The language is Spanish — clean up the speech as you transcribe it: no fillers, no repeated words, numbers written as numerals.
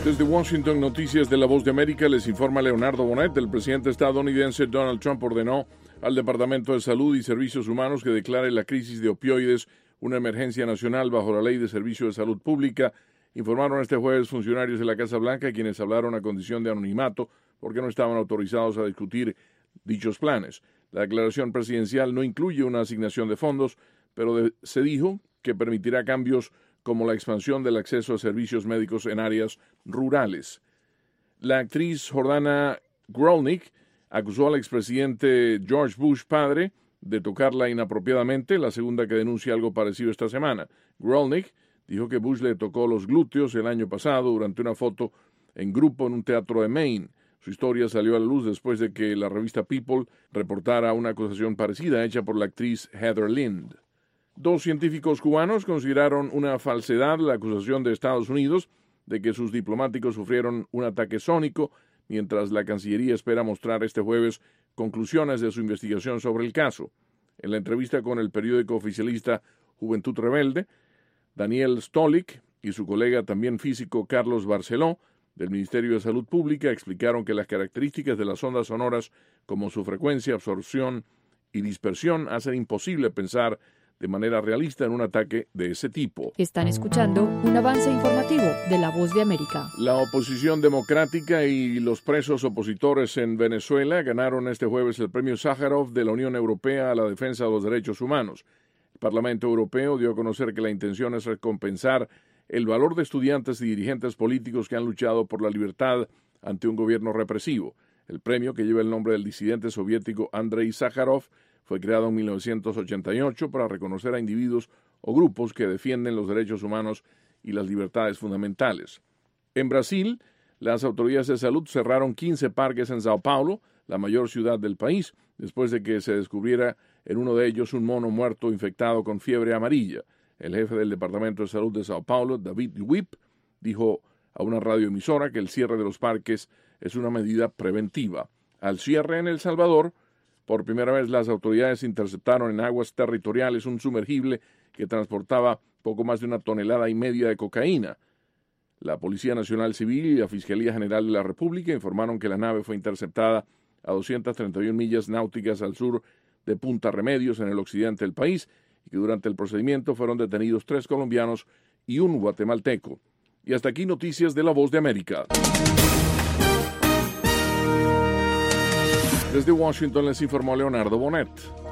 Desde Washington, noticias de La Voz de América, les informa Leonardo Bonet. El presidente estadounidense Donald Trump ordenó al Departamento de Salud y Servicios Humanos que declare la crisis de opioides una emergencia nacional bajo la Ley de Servicio de Salud Pública. Informaron este jueves funcionarios de la Casa Blanca, quienes hablaron a condición de anonimato porque no estaban autorizados a discutir dichos planes. La declaración presidencial no incluye una asignación de fondos, pero se dijo que permitirá cambios como la expansión del acceso a servicios médicos en áreas rurales. La actriz Jordana Grolnick acusó al expresidente George Bush padre de tocarla inapropiadamente, la segunda que denuncia algo parecido esta semana. Grolnick dijo que Bush le tocó los glúteos el año pasado durante una foto en grupo en un teatro de Maine. Su historia salió a la luz después de que la revista People reportara una acusación parecida hecha por la actriz Heather Lind. Dos científicos cubanos consideraron una falsedad la acusación de Estados Unidos de que sus diplomáticos sufrieron un ataque sónico, mientras la Cancillería espera mostrar este jueves conclusiones de su investigación sobre el caso. En la entrevista con el periódico oficialista Juventud Rebelde, Daniel Stolik y su colega también físico Carlos Barceló, del Ministerio de Salud Pública, explicaron que las características de las ondas sonoras, como su frecuencia, absorción y dispersión, hacen imposible pensar de manera realista en un ataque de ese tipo. Están escuchando un avance informativo de La Voz de América. La oposición democrática y los presos opositores en Venezuela ganaron este jueves el premio Sájarov de la Unión Europea a la defensa de los derechos humanos. El Parlamento Europeo dio a conocer que la intención es recompensar el valor de estudiantes y dirigentes políticos que han luchado por la libertad ante un gobierno represivo. El premio, que lleva el nombre del disidente soviético Andrei Sájarov, fue creado en 1988 para reconocer a individuos o grupos que defienden los derechos humanos y las libertades fundamentales. En Brasil, las autoridades de salud cerraron 15 parques en Sao Paulo, la mayor ciudad del país, después de que se descubriera en uno de ellos un mono muerto infectado con fiebre amarilla. El jefe del Departamento de Salud de Sao Paulo, David Wipp, dijo a una radioemisora que el cierre de los parques es una medida preventiva. Al cierre en El Salvador, por primera vez las autoridades interceptaron en aguas territoriales un sumergible que transportaba poco más de 1,5 toneladas de cocaína. La Policía Nacional Civil y la Fiscalía General de la República informaron que la nave fue interceptada a 231 millas náuticas al sur de Punta Remedios, en el occidente del país, y que durante el procedimiento fueron detenidos 3 colombianos y un guatemalteco. Y hasta aquí noticias de La Voz de América. Desde Washington les informó Leonardo Bonet.